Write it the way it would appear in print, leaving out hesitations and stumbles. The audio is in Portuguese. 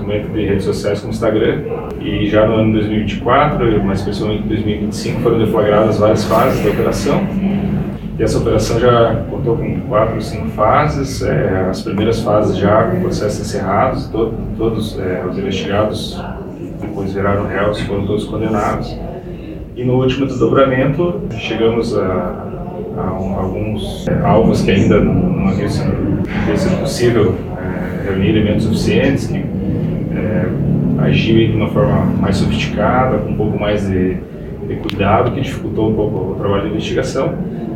desenvolvimento de redes sociais como Instagram. E já no ano 2024, mais especialmente em 2025, foram deflagradas várias fases da operação. E essa operação já contou com 4 ou 5 fases. As primeiras fases já com processos encerrados, todos os investigados depois viraram réus, foram todos condenados. E no último desdobramento, chegamos a alguns alvos que ainda não havia sido possível reunir elementos suficientes, que agiu de uma forma mais sofisticada, com um pouco mais de cuidado, que dificultou um pouco o trabalho de investigação.